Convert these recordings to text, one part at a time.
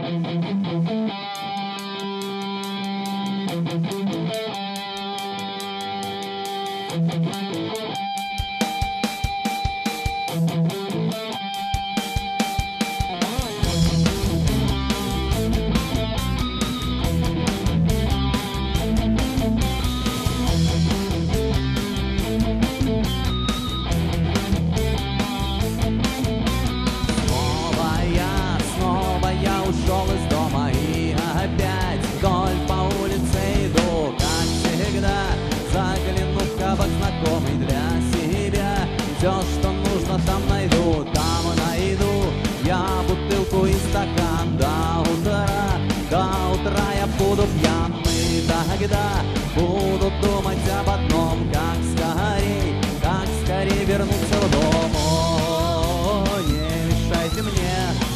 Снова я ушел из дома и опять вдоль по улице иду, как всегда, загляну в кабак знакомый для себя. Все, что нужно, там найду я бутылку и стакан до утра я буду пьяный, тогда буду думать об одном, как скорей вернуться в дом. О, не мешайте мне,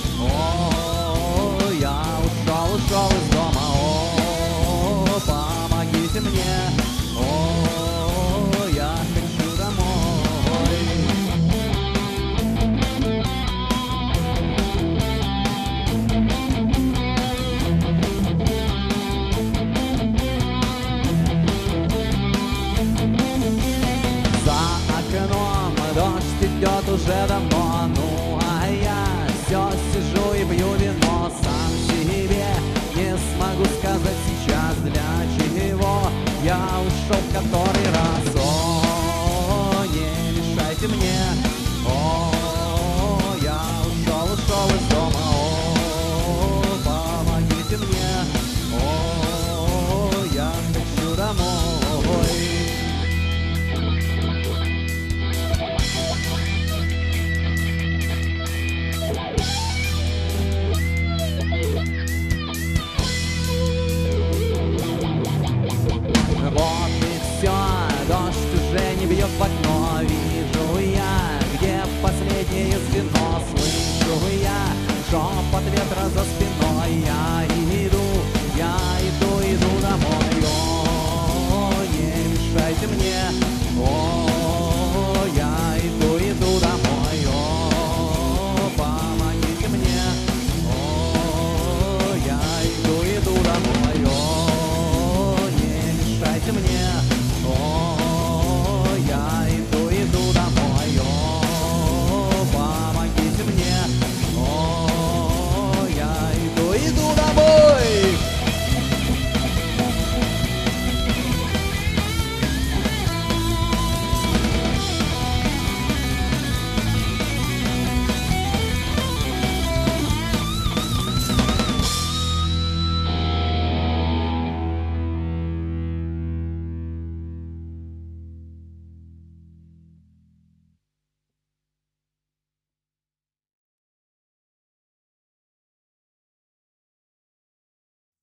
о, я ушел из дома, о, помогите мне, о, я хочу домой. Дождь идет уже давно, ну а я все сижу и пью вино. Сам себе не смогу сказать сейчас, для чего я ушел в который раз. О, не мешайте мне, о, я ушел из дома, о, помогите мне, о, я хочу домой. Вот и все, дождь уже не бьет в окно. Вижу я, где последнее звено. Слышу я шепот ветра за спиной. Я